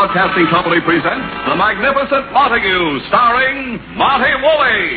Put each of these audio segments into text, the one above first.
Broadcasting Company presents The Magnificent Montague, starring Monty Woolley.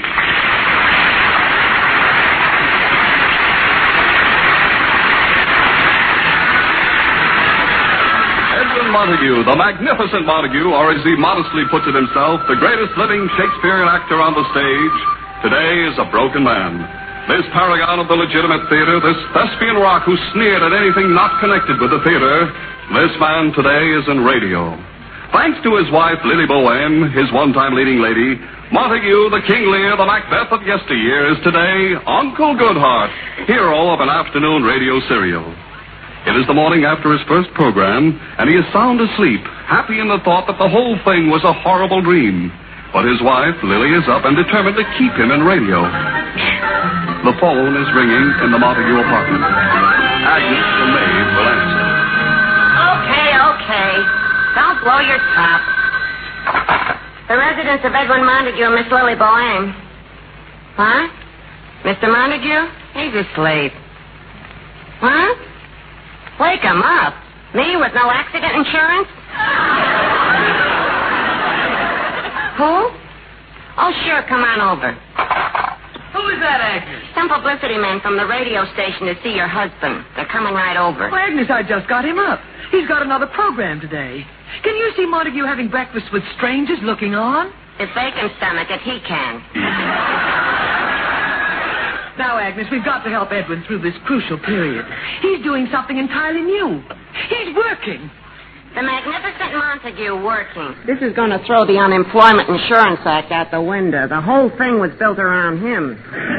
Edwin Montague, the Magnificent Montague, or as he modestly puts it himself, the greatest living Shakespearean actor on the stage, today is a broken man. This paragon of the legitimate theater, this thespian rock who sneered at anything not connected with the theater, this man today is in radio. Thanks to his wife, Lily Bowen, his one-time leading lady, Montague, the King Lear, the Macbeth of yesteryear, is today Uncle Goodhart, hero of an afternoon radio serial. It is the morning after his first program, and he is sound asleep, happy in the thought that the whole thing was a horrible dream. But his wife, Lily, is up and determined to keep him in radio. The phone is ringing in the Montague apartment. Agnes, the maid, will answer. Okay. Don't blow your top. The residence of Edwin Montague and Miss Lily Bowen. Huh? Mr. Montague? He's asleep. Huh? Wake him up. Me with no accident insurance? Who? Oh, sure, come on over. Who is that, Agnes? Some publicity men from the radio station to see your husband. They're coming right over. Well, Agnes, I just got him up. He's got another program today. Can you see Montague having breakfast with strangers looking on? If they can stomach it, he can. Now, Agnes, we've got to help Edwin through this crucial period. He's doing something entirely new. He's working. The Magnificent Montague working. This is going to throw the Unemployment Insurance Act out the window. The whole thing was built around him.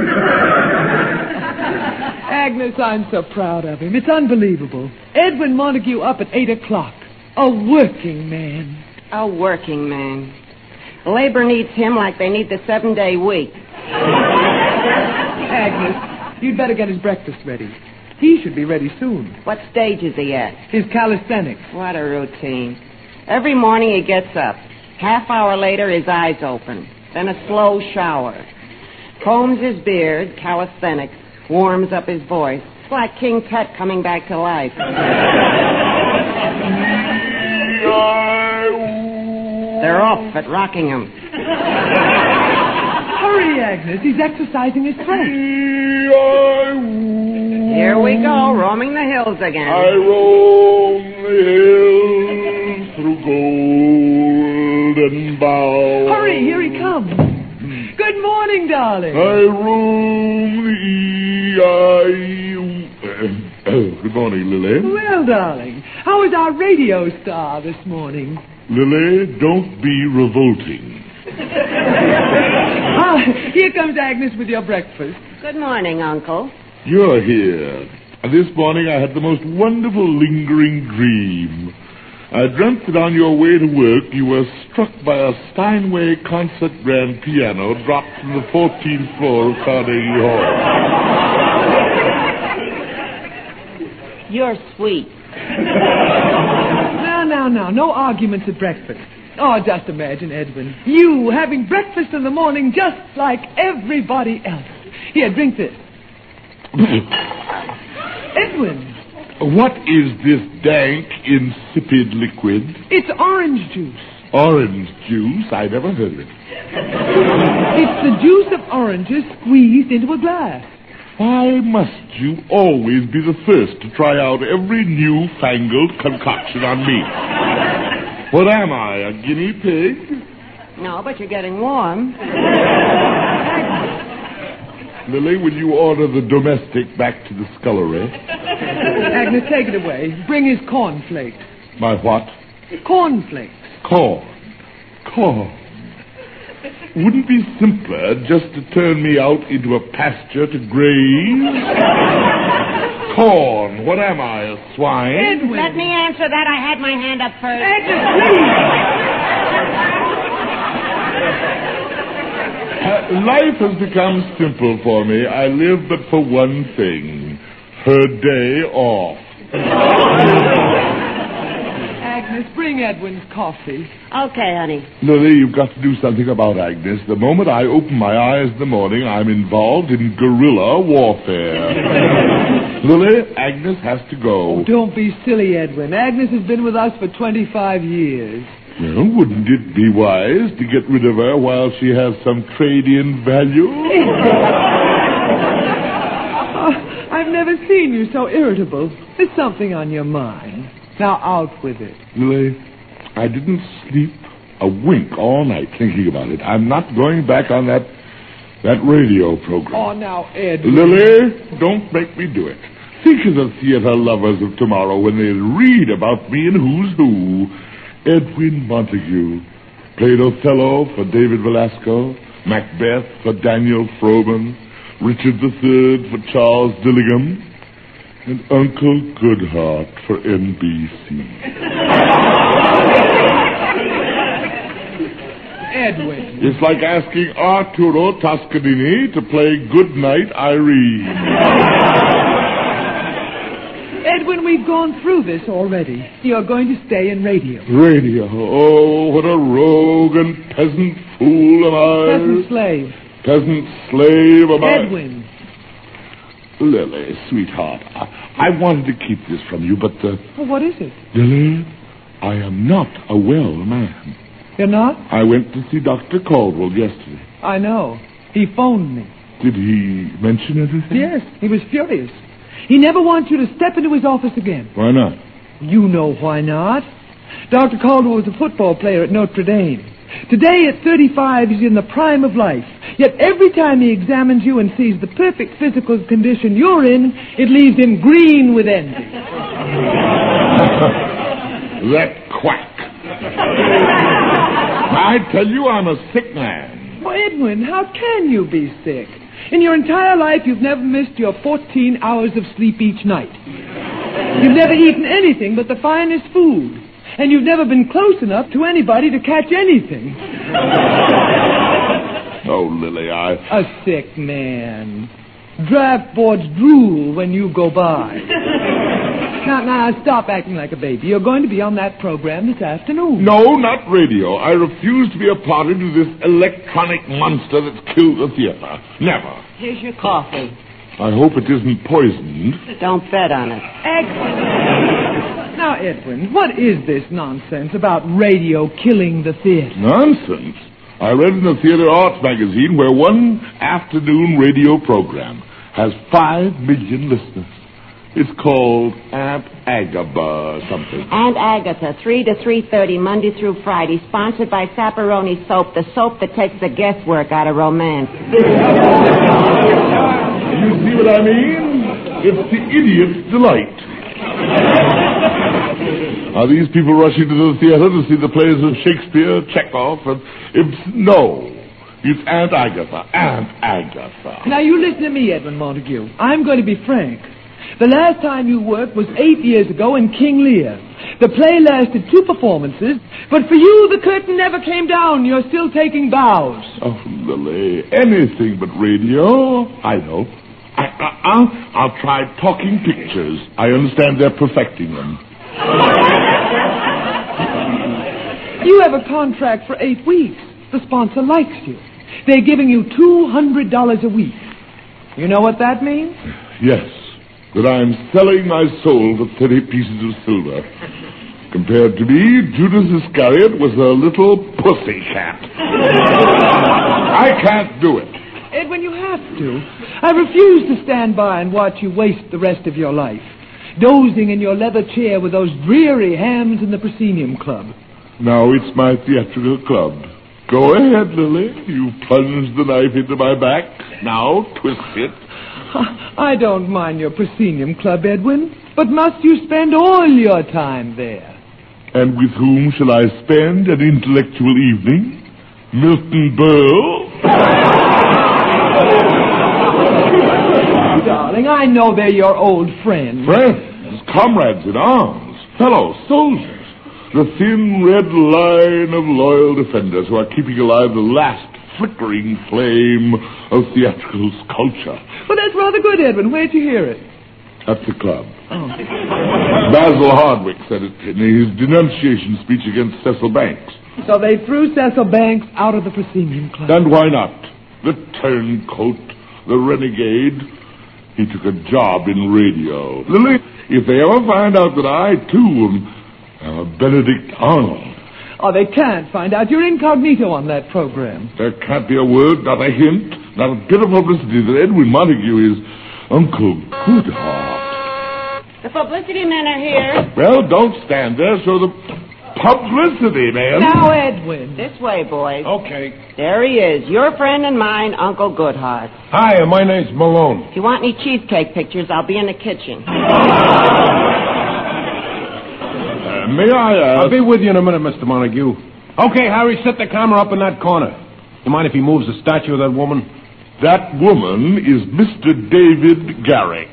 Agnes, I'm so proud of him. It's unbelievable. Edwin Montague up at 8 o'clock. A working man. A working man. Labor needs him like they need the 7-day week. Agnes, you'd better get his breakfast ready. He should be ready soon. What stage is he at? His calisthenics. What a routine. Every morning he gets up. Half hour later, his eyes open. Then a slow shower. Combs his beard, calisthenics, warms up his voice. It's like King Tut coming back to life. They're off at Rockingham. Hurry, Agnes. He's exercising his strength. Here we go, roaming the hills again. I roam the hills through golden boughs. Hurry, here he comes. Good morning, darling. I roam the Good morning, Lily. Well, darling, how is our radio star this morning? Lily, don't be revolting. Here comes Agnes with your breakfast. Good morning, Uncle. You're here. This morning I had the most wonderful lingering dream. I dreamt that on your way to work you were struck by a Steinway concert grand piano dropped from the 14th floor of Carnegie Hall. You're sweet. Now. No arguments at breakfast. Oh, just imagine, Edwin. You having breakfast in the morning just like everybody else. Here, drink this. Edwin. What is this dank, insipid liquid? It's orange juice. Orange juice? I never heard of it. It's the juice of oranges squeezed into a glass. Why must you always be the first to try out every new-fangled concoction on me? What am I, a guinea pig? No, but you're getting warm. Lily, will you order the domestic back to the scullery? Agnes, take it away. Bring his cornflakes. My what? Cornflakes. Corn. Wouldn't it be simpler just to turn me out into a pasture to graze? Corn. What am I, a swine? Edwin. Let me answer that. I had my hand up first. Agnes, please. Life has become simple for me. I live but for one thing. Her day off. Agnes, bring Edwin's coffee. Okay, honey. Lily, you've got to do something about Agnes. The moment I open my eyes in the morning, I'm involved in guerrilla warfare. Lily, Agnes has to go. Oh, don't be silly, Edwin. Agnes has been with us for 25 years. Well, wouldn't it be wise to get rid of her while she has some trade-in value? I've never seen you so irritable. There's something on your mind. Now, out with it. Lily, I didn't sleep a wink all night thinking about it. I'm not going back on that radio program. Oh, now, Edwin. Lily, don't make me do it. Think of the theater lovers of tomorrow when they read about me in Who's Who. Edwin Montague played Othello for David Velasco, Macbeth for Daniel Froben, Richard III for Charles Dillingham, and Uncle Goodhart for NBC. Edwin. It's like asking Arturo Toscanini to play Goodnight Irene. Edwin, we've gone through this already. You're going to stay in radio. Radio. Oh, what a rogue and peasant fool am I. Peasant slave. Peasant slave am I. Edwin. Lily, sweetheart, I wanted to keep this from you, but... Well, what is it? Lily, I am not a well man. You're not? I went to see Dr. Caldwell yesterday. I know. He phoned me. Did he mention anything? Yes, he was furious. He never wants you to step into his office again. Why not? You know why not. Dr. Caldwell was a football player at Notre Dame. Today, at 35, he's in the prime of life. Yet every time he examines you and sees the perfect physical condition you're in, it leaves him green with envy. That quack. I tell you, I'm a sick man. Well, Edwin, how can you be sick? In your entire life, you've never missed your 14 hours of sleep each night. You've never eaten anything but the finest food. And you've never been close enough to anybody to catch anything. Oh, Lily, A sick man. Draft boards drool when you go by. Now, stop acting like a baby. You're going to be on that program this afternoon. No, not radio. I refuse to be a party to this electronic monster that's killed the theater. Never. Here's your coffee. I hope it isn't poisoned. Don't bet on it. Excellent. Now, Edwin, what is this nonsense about radio killing the theater? Nonsense. I read in the Theater Arts magazine where one afternoon radio program has 5 million listeners. It's called Aunt Agatha or something. Aunt Agatha, 3 to 3:30, Monday through Friday, sponsored by Sapperoni Soap, the soap that takes the guesswork out of romance. You see what I mean? It's the idiot's delight. Are these people rushing to the theater to see the plays of Shakespeare, Chekhov, and Ibsen? No. It's Aunt Agatha. Aunt Agatha. Now, you listen to me, Edwin Montague. I'm going to be frank. The last time you worked was 8 years ago in King Lear. The play lasted 2 performances, but for you, the curtain never came down. You're still taking bows. Oh, Lily, anything but radio. I know. I'll try talking pictures. I understand they're perfecting them. You have a contract for 8 weeks. The sponsor likes you. They're giving you $200 a week. You know what that means? Yes, that I'm selling my soul for 30 pieces of silver. Compared to me, Judas Iscariot was a little pussy cat. I can't do it. Edwin, you have to. I refuse to stand by and watch you waste the rest of your life, dozing in your leather chair with those dreary hams in the Proscenium Club. Now it's my theatrical club. Go ahead, Lily. You plunged the knife into my back. Now twist it. I don't mind your Proscenium Club, Edwin, but must you spend all your time there? And with whom shall I spend an intellectual evening? Milton Berle? Darling, I know they're your old friends. Friends, comrades in arms, fellow soldiers. The thin red line of loyal defenders who are keeping alive the last flickering flame of theatrical culture. Well, that's rather good, Edwin. Where'd you hear it? At the club. Oh. Basil Hardwick said it in his denunciation speech against Cecil Banks. So they threw Cecil Banks out of the Proscenium Club. And why not? The turncoat, the renegade. He took a job in radio. Lily, if they ever find out that I, too, am Benedict Arnold... Oh, they can't find out. You're incognito on that program. There can't be a word, not a hint, not a bit of publicity that Edwin Montague is Uncle Goodhart. The publicity men are here. Well, don't stand there. Show the publicity, man. Now, Edwin. This way, boys. Okay. There he is, your friend and mine, Uncle Goodhart. Hi, my name's Malone. If you want any cheesecake pictures, I'll be in the kitchen. May I ask... I'll be with you in a minute, Mr. Montague. Okay, Harry, set the camera up in that corner. You mind if he moves the statue of that woman? That woman is Mr. David Garrick.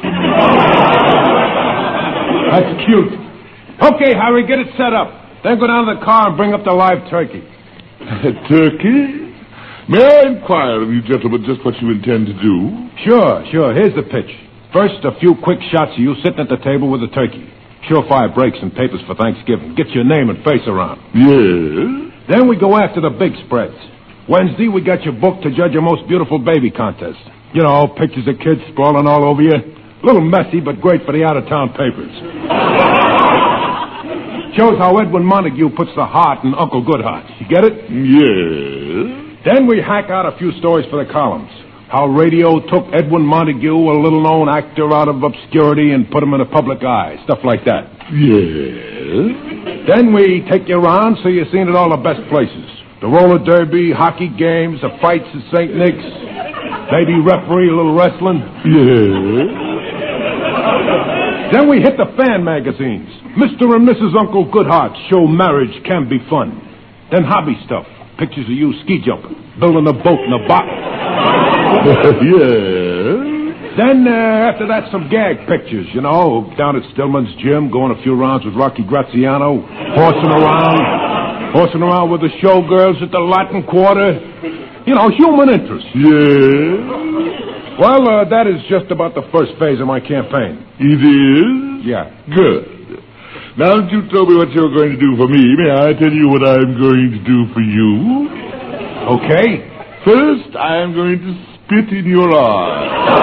That's cute. Okay, Harry, get it set up. Then go down to the car and bring up the live turkey. Turkey? May I inquire of you gentlemen just what you intend to do? Sure. Here's the pitch. First, a few quick shots of you sitting at the table with the turkey. Surefire breaks and papers for Thanksgiving. Get your name and face around. Yes? Then we go after the big spreads. Wednesday, we got you booked to judge a most beautiful baby contest. You know, pictures of kids sprawling all over you. A little messy, but great for the out-of-town papers. Shows how Edwin Montague puts the heart in Uncle Goodhart. You get it? Yes. Then we hack out a few stories for the columns. How radio took Edwin Montague, a little-known actor, out of obscurity and put him in the public eye. Stuff like that. Yes. Then we take you around so you're seen at all the best places. The roller derby, hockey games, the fights at St. Nick's. Maybe referee a little wrestling. Yes. Then we hit the fan magazines. Mr. and Mrs. Uncle Goodhart show marriage can be fun. Then hobby stuff. Pictures of you ski jumping, building a boat in a bottle. Yes. Then, after that, some gag pictures, you know, down at Stillman's gym, going a few rounds with Rocky Graziano, horsing around with the showgirls at the Latin Quarter. You know, human interest. Yes. Well, that is just about the first phase of my campaign. It is? Yeah. Good. Now that you told me what you're going to do for me, may I tell you what I'm going to do for you? Okay. First, I am going to spit in your eye.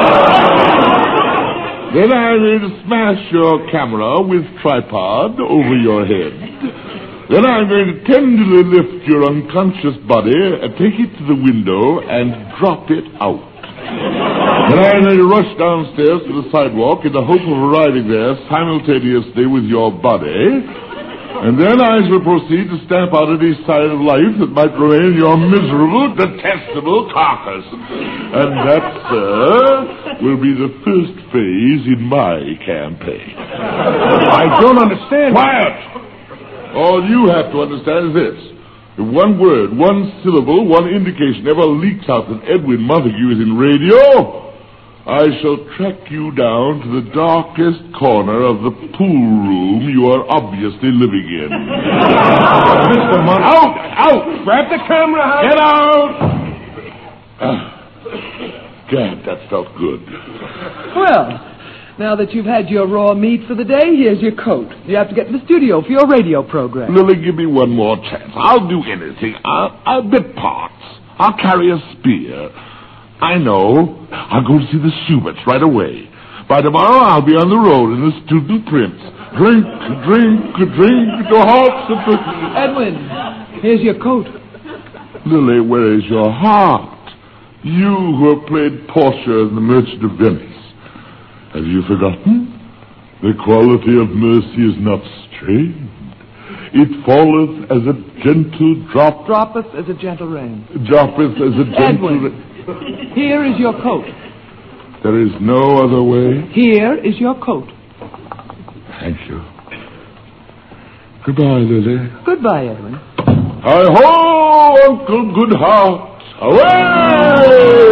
Then I'm going to smash your camera with tripod over your head. Then I'm going to tenderly lift your unconscious body and take it to the window and drop it out. Then I'm going to rush downstairs to the sidewalk in the hope of arriving there simultaneously with your body. And then I shall proceed to stamp out any sign of life that might remain in your miserable, detestable carcass. And that, sir, will be the first phase in my campaign. I don't understand. Quiet! All you have to understand is this. If one word, one syllable, one indication ever leaks out that Edwin Montague is in radio, I shall track you down to the darkest corner of the pool room you are obviously living in. Mr. Montague. Out! Grab the camera, Get out! Gad, that felt good. Well, now that you've had your raw meat for the day, here's your coat. You have to get in the studio for your radio program. Lily, give me one more chance. I'll do anything. I'll bit parts. I'll carry a spear. I know. I'll go to see the Schuberts right away. By tomorrow, I'll be on the road in the student prince. Drink, to hearts of... Edwin, here's your coat. Lily, where is your heart? You who have played Portia in The Merchant of Venice. Have you forgotten? The quality of mercy is not strained. It falleth as a gentle drop. Droppeth as a gentle rain. Droppeth as a gentle Edwin, here is your coat. There is no other way. Here is your coat. Thank you. Goodbye, Lily. Goodbye, Edwin. Hi-ho, Uncle Goodhart. Away!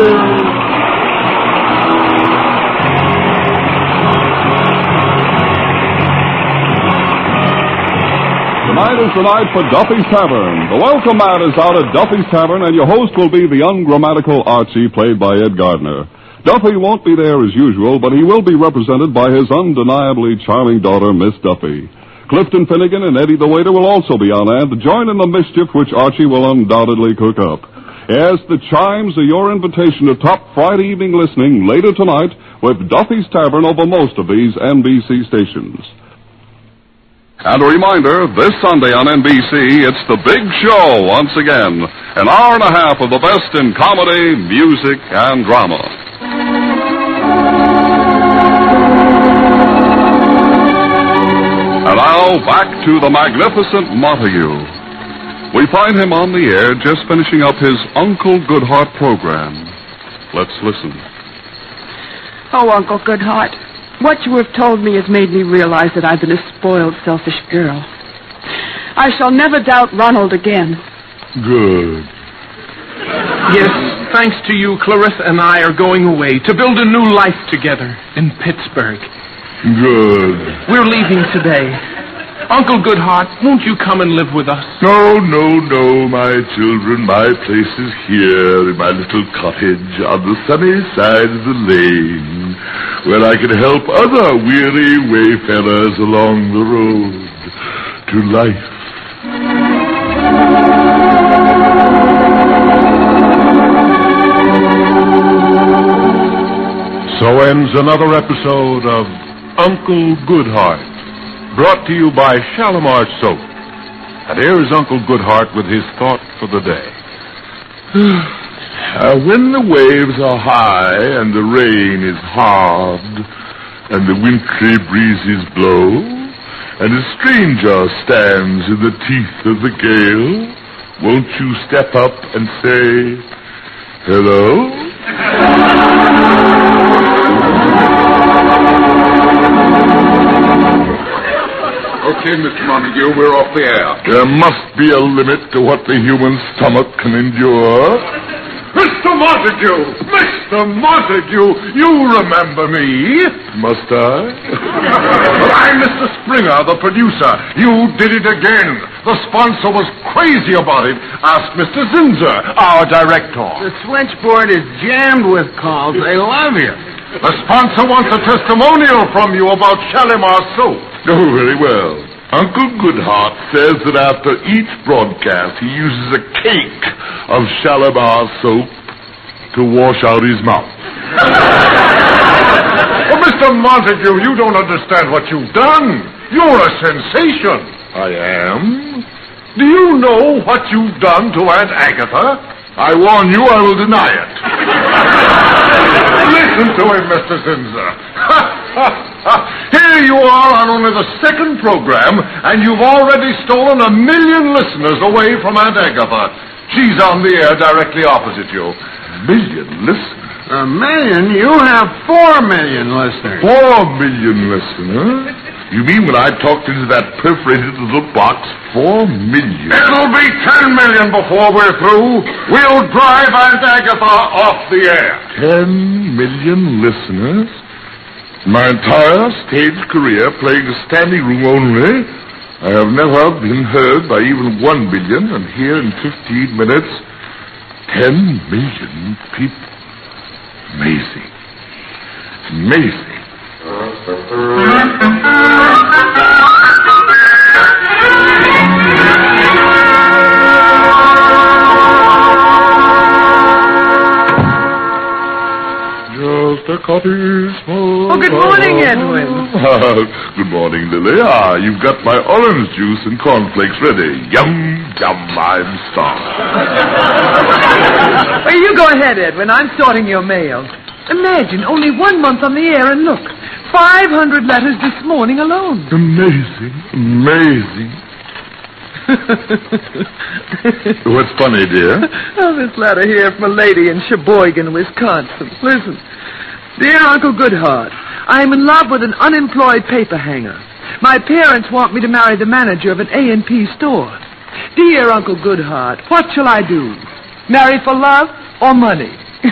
Tonight is the night for Duffy's Tavern. The welcome mat is out at Duffy's Tavern, and your host will be the ungrammatical Archie, played by Ed Gardner. Duffy won't be there as usual, but he will be represented by his undeniably charming daughter, Miss Duffy. Clifton Finnegan and Eddie the waiter will also be on hand to join in the mischief which Archie will undoubtedly cook up. Yes, the chimes are your invitation to top Friday evening listening later tonight with Duffy's Tavern over most of these NBC stations. And a reminder, this Sunday on NBC, it's The Big Show once again. An hour and a half of the best in comedy, music, and drama. And now, back to the magnificent Montague. We find him on the air just finishing up his Uncle Goodhart program. Let's listen. Oh, Uncle Goodhart, what you have told me has made me realize that I've been a spoiled, selfish girl. I shall never doubt Ronald again. Good. Yes, thanks to you, Clarissa and I are going away to build a new life together in Pittsburgh. Good. We're leaving today. Uncle Goodhart, won't you come and live with us? No, my children. My place is here in my little cottage on the sunny side of the lane, where I can help other weary wayfarers along the road to life. So ends another episode of Uncle Goodhart, brought to you by Shalimar Soap. And here is Uncle Goodhart with his thought for the day. When the waves are high and the rain is hard and the wintry breezes blow and a stranger stands in the teeth of the gale, won't you step up and say, hello? Okay, Mr. Montague, we're off the air. There must be a limit to what the human stomach can endure. Mr. Montague! Mr. Montague! You remember me? Must I? But I'm Mr. Springer, the producer. You did it again. The sponsor was crazy about it. Ask Mr. Zinzer, our director. The switchboard is jammed with calls. They love you. The sponsor wants a testimonial from you about Shalimar Soap. Oh, very well. Uncle Goodhart says that after each broadcast he uses a cake of Shalimar Soap to wash out his mouth. Well, Mr. Montague, you don't understand what you've done. You're a sensation. I am? Do you know what you've done to Aunt Agatha? I warn you, I will deny it. Listen to him, Mr. Zinzer. Here you are on only the second program, and you've already stolen 1 million listeners away from Aunt Agatha. She's on the air directly opposite you. 1 million listeners? 1 million? You have 4 million listeners. 4 million listeners? You mean when I talked into that perforated little box, 4 million? It'll be 10 million before we're through. We'll drive Aunt Agatha off the air. 10 million listeners? My entire stage career playing a standing room only, I have never been heard by even 1 million, and here in 15 minutes, 10 million people. Amazing. Amazing. Just a cottage small. Oh, good morning, Edwin. Good morning, Lily. You've got my orange juice and cornflakes ready. Yum, yum, I'm starved. Well, you go ahead, Edwin. I'm sorting your mail. Imagine, only 1 month on the air, and look, 500 letters this morning alone. Amazing, amazing. What's funny, dear? Oh, this letter here from a lady in Sheboygan, Wisconsin. Listen. Dear Uncle Goodhart, I'm in love with an unemployed paper hanger. My parents want me to marry the manager of an A&P store. Dear Uncle Goodhart, what shall I do? Marry for love or money?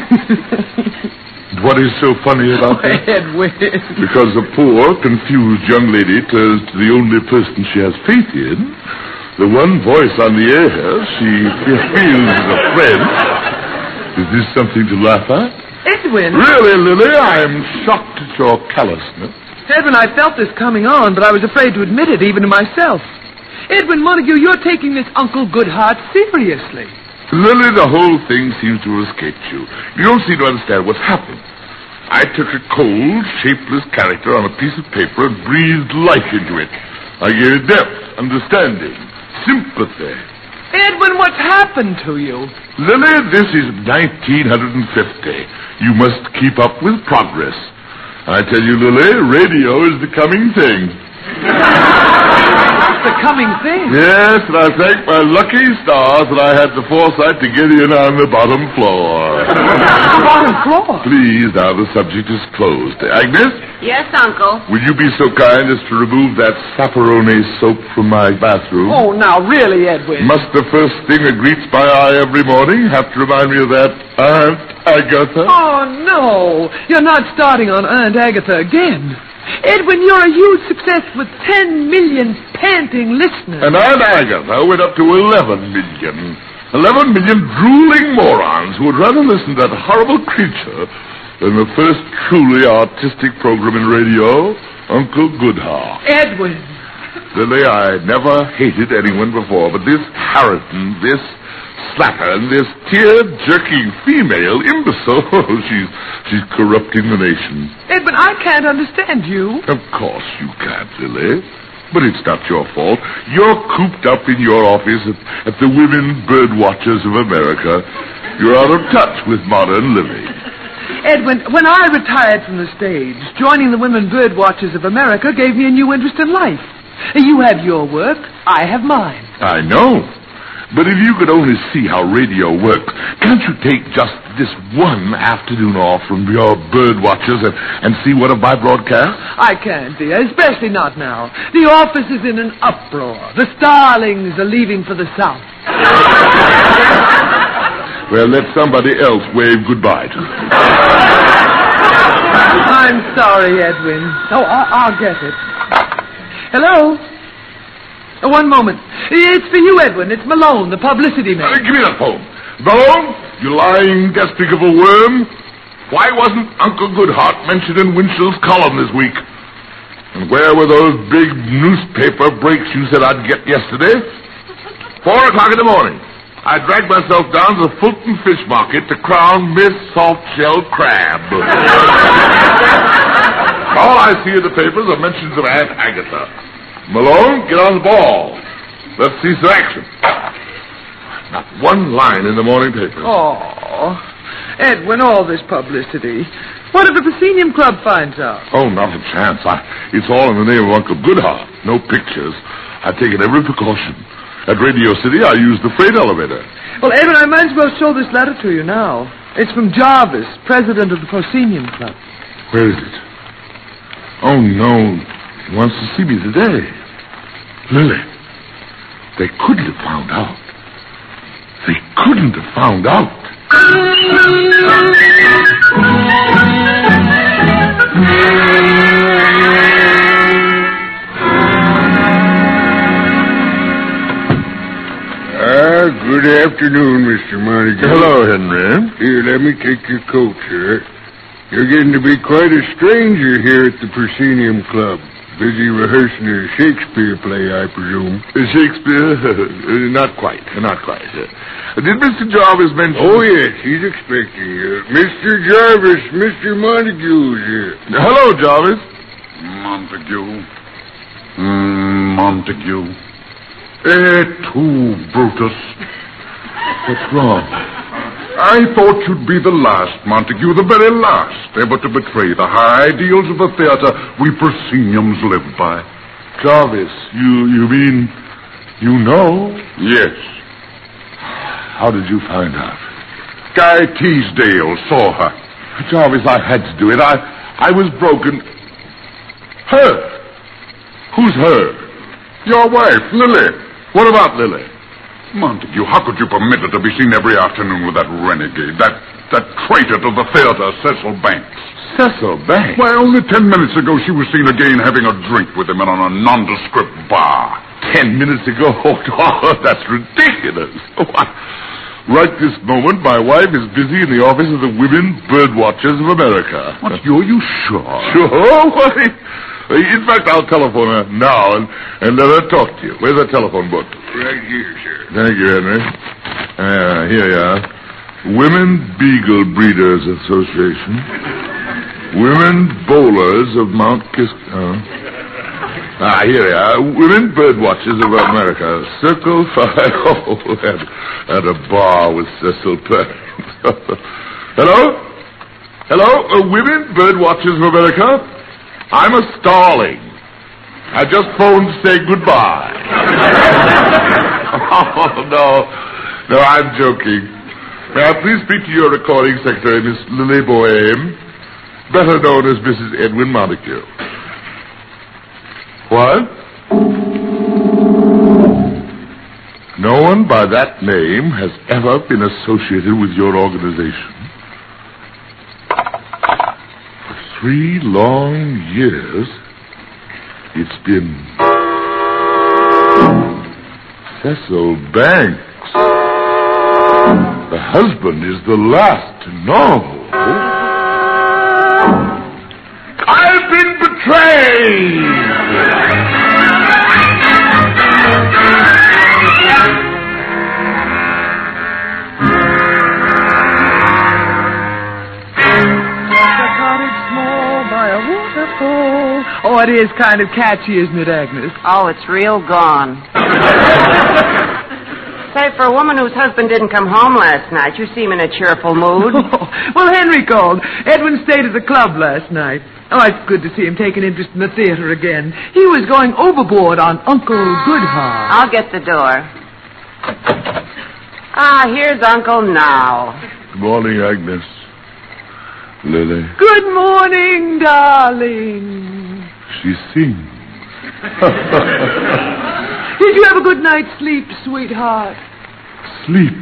What is so funny about that? Edwin. Because a poor, confused young lady turns to the only person she has faith in, the one voice on the air she feels is a friend. Is this something to laugh at? Edwin! Really, Lily, I am shocked at your callousness. Edwin, I felt this coming on, but I was afraid to admit it, even to myself. Edwin Montague, you're taking this Uncle Goodhart seriously. Lily, the whole thing seems to have escaped you. You don't seem to understand what's happened. I took a cold, shapeless character on a piece of paper and breathed life into it. I gave it depth, understanding, sympathy. Edwin, what's happened to you? Lily, this is 1950. You must keep up with progress. I tell you, Lily, radio is the coming thing. The coming thing? Yes, and I thank my lucky stars that I had the foresight to get in on the bottom floor. The bottom floor? Please, now the subject is closed. Agnes? Yes, Uncle. Will you be so kind as to remove that Sapperoni soap from my bathroom? Oh, now, really, Edwin. Must the first thing that greets my eye every morning have to remind me of that Aunt Agatha? Oh, no. You're not starting on Aunt Agatha again. Edwin, you're a huge success with 10 million panting listeners. And Aunt Agatha went up to 11 million. 11 million drooling morons who would rather listen to that horrible creature than the first truly artistic program in radio, Uncle Goodhart. Edwin. Lily, I never hated anyone before, but this Harriton, this slattern, this tear-jerking female imbecile, she's corrupting the nation. Edwin, I can't understand you. Of course you can't, Lily. But it's not your fault. You're cooped up in your office at the Women Birdwatchers of America. You're out of touch with modern living. Edwin, when I retired from the stage, joining the Women Birdwatchers of America gave me a new interest in life. You have your work, I have mine. I know. But if you could only see how radio works, can't you take just this one afternoon off from your bird watchers and see one of my broadcasts? I can't, dear, especially not now. The office is in an uproar. The starlings are leaving for the south. Well, let somebody else wave goodbye to them. I'm sorry, Edwin. Oh, I'll get it. Hello? One moment. It's for you, Edwin. It's Malone, the publicity man. Give me that phone. Malone, you lying, despicable worm. Why wasn't Uncle Goodhart mentioned in Winchell's column this week? And where were those big newspaper breaks you said I'd get yesterday? 4 o'clock in the morning. I dragged myself down to the Fulton Fish Market to crown Miss Soft-Shell Crab. All I see in the papers are mentions of Aunt Agatha. Malone, get on the ball. Let's see some action. Not one line in the morning paper. Oh, Edwin, all this publicity. What if the Proscenium Club finds out? Oh, not a chance. It's all in the name of Uncle Goodhart. No pictures. I've taken every precaution. At Radio City, I used the freight elevator. Well, Edwin, I might as well show this letter to you now. It's from Jarvis, president of the Proscenium Club. Where is it? Oh, no. He wants to see me today. Lily, they couldn't have found out. They couldn't have found out. Good afternoon, Mr. Montague. Hello, Henry. Here, let me take your coat, sir. You're getting to be quite a stranger here at the Proscenium Club. Busy rehearsing a Shakespeare play, I presume. Shakespeare? Not quite. Did Mr. Jarvis mention... Oh, yes, he's expecting you. Mr. Jarvis, Mr. Montague's here. Hello, Jarvis. Montague. Montague. Too, Brutus. What's wrong? I thought you'd be the last, Montague, the very last, ever to betray the high ideals of the theater we prosceniums live by. Jarvis, you mean you know? Yes. How did you find out? Guy Teasdale saw her. Jarvis, I had to do it. I was broken. Her? Who's her? Your wife, Lily. What about Lily? Montague, how could you permit her to be seen every afternoon with that renegade, that traitor to the theater, Cecil Banks? Cecil Banks? Why, only 10 minutes ago she was seen again having a drink with him in a nondescript bar. 10 minutes ago? Oh, that's ridiculous. Right this moment, my wife is busy in the office of the Women Birdwatchers of America. What, are you sure? Sure? Why, in fact, I'll telephone her now and let her talk to you. Where's the telephone book? Right here, sir. Thank you, Henry. Here you are. Women Beagle Breeders Association. Women Bowlers of Mount here you are. Women Birdwatchers of America. Circle 5. At a bar with Cecil Clarence. Hello? Hello? Women Birdwatchers of America? I'm a starling. I just phoned to say goodbye. Oh, no, I'm joking. May I please speak to your recording secretary, Miss Lily Boehm, better known as Mrs. Edwin Montague. What? No one by that name has ever been associated with your organization. For 3 long years, it's been Cecil Banks. The husband is the last to know. I've been betrayed! Oh, it is kind of catchy, isn't it, Agnes? Oh, it's real gone. Say, for a woman whose husband didn't come home last night, you seem in a cheerful mood. Well, Henry called. Edwin stayed at the club last night. Oh, it's good to see him take an interest in the theater again. He was going overboard on Uncle Goodheart. I'll get the door. Here's Uncle now. Good morning, Agnes. Lily. Good morning, darling. She sings. Did you have a good night's sleep, sweetheart? Sleep.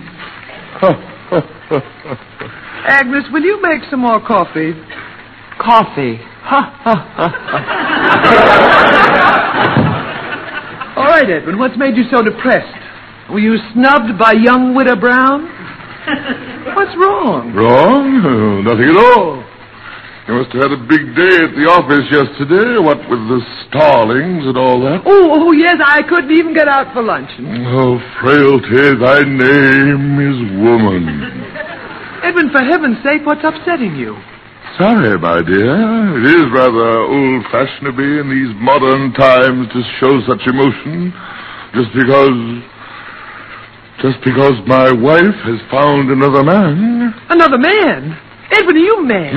Agnes, will you make some more coffee? Coffee. All right, Edwin, what's made you so depressed? Were you snubbed by young Widow Brown? What's wrong? Wrong? Oh, nothing at all. You must have had a big day at the office yesterday, what with the starlings and all that. Oh, yes, I couldn't even get out for luncheon. Oh, frailty, thy name is woman. Edwin, for heaven's sake, what's upsetting you? Sorry, my dear. It is rather old-fashioned in these modern times to show such emotion, just because my wife has found another man. Another man? Edwin, are you mad?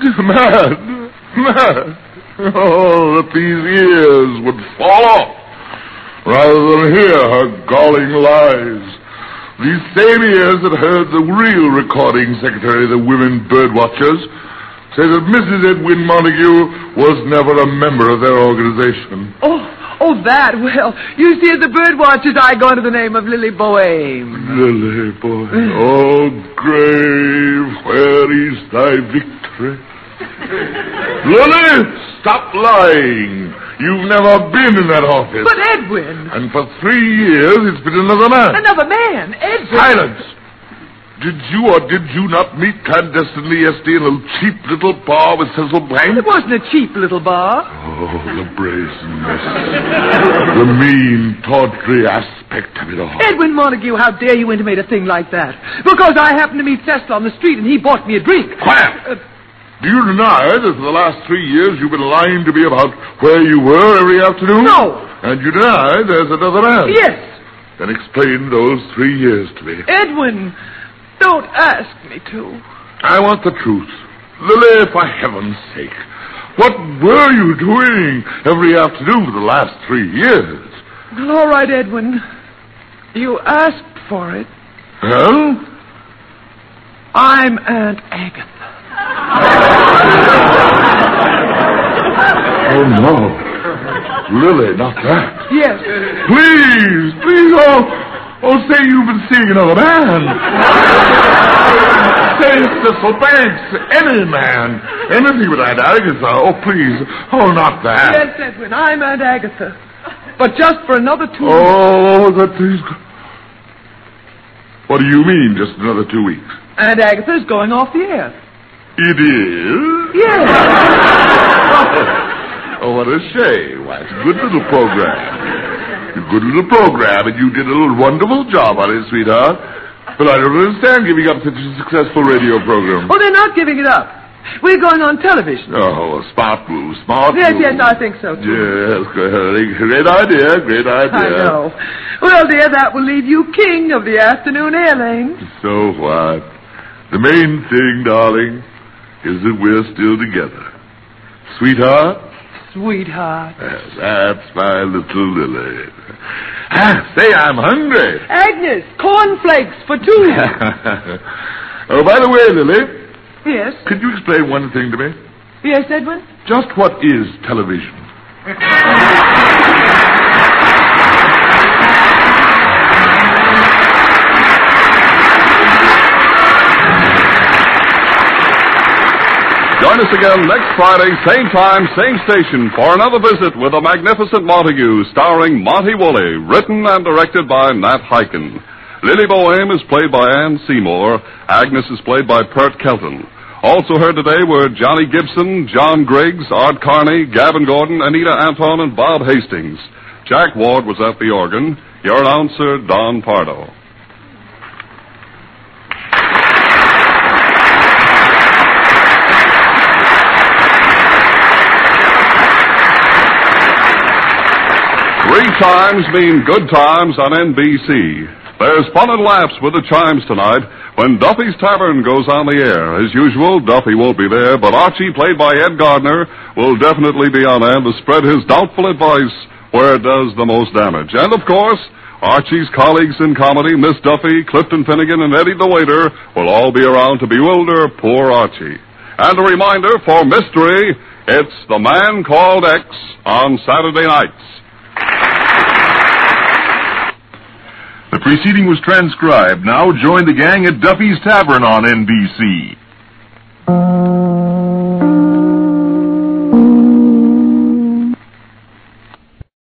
Mad. Oh, that these ears would fall off rather than hear her galling lies. These same ears that heard the real recording secretary of the Women Birdwatchers say that Mrs. Edwin Montague was never a member of their organization. Oh, that. Well, you see, at the Birdwatchers, I go under the name of Lily Boehm. Lily Boehm. Oh, grave, where is thy victory? Lily, stop lying. You've never been in that office. But, Edwin. And for 3 years, it's been another man. Another man? Edwin. Silence. Did you or did you not meet clandestinely yesterday in a cheap little bar with Cecil Banks? It wasn't a cheap little bar. Oh, the brazenness. The mean, tawdry aspect of it all. Edwin Montague, how dare you intimate a thing like that? Because I happened to meet Cecil on the street and he bought me a drink. Quiet! Do you deny that for the last 3 years you've been lying to me about where you were every afternoon? No. And you deny there's another man? Yes. Then explain those 3 years to me. Edwin, don't ask me to. I want the truth. Lily, for heaven's sake, what were you doing every afternoon for the last 3 years? Well, all right, Edwin. You asked for it. Well? I'm Aunt Agatha. Oh, no. Lily, not that. Yes. Please, say you've been seeing another man. Say Cecil Banks, any man. Anything but Aunt Agatha. Oh, please. Oh, not that. Yes, Edwin, I'm Aunt Agatha. But just for another 2 Oh, that please. What do you mean, just another 2 weeks? Aunt Agatha's going off the air. It is? Yes. Oh, what a shame. Why, it's a good little program. A good little program, and you did a little wonderful job on it, sweetheart. But I don't understand giving up such a successful radio program. Oh, they're not giving it up. We're going on television. Oh, a smart move, smart Yes, move. yes, I think so, too. Yes, great idea, great idea. I know. Well, dear, that will leave you king of the afternoon air lanes. So what? The main thing, darling, is that we're still together. Sweetheart? Sweetheart. That's my little Lily. Say, I'm hungry. Agnes, cornflakes for two. Oh, by the way, Lily. Yes? Could you explain one thing to me? Yes, Edwin? Just what is television? Join us again next Friday, same time, same station, for another visit with a magnificent Montague, starring Monty Woolley, written and directed by Nat Hiken. Lily Boehm is played by Ann Seymour. Agnes is played by Pert Kelton. Also heard today were Johnny Gibson, John Griggs, Art Carney, Gavin Gordon, Anita Anton, and Bob Hastings. Jack Ward was at the organ. Your announcer, Don Pardo. Three times mean good times on NBC. There's fun and laughs with the chimes tonight when Duffy's Tavern goes on the air. As usual, Duffy won't be there, but Archie, played by Ed Gardner, will definitely be on hand to spread his doubtful advice where it does the most damage. And, of course, Archie's colleagues in comedy, Miss Duffy, Clifton Finnegan, and Eddie the waiter, will all be around to bewilder poor Archie. And a reminder for mystery, it's The Man Called X on Saturday nights. The preceding was transcribed. Now join the gang at Duffy's Tavern on NBC.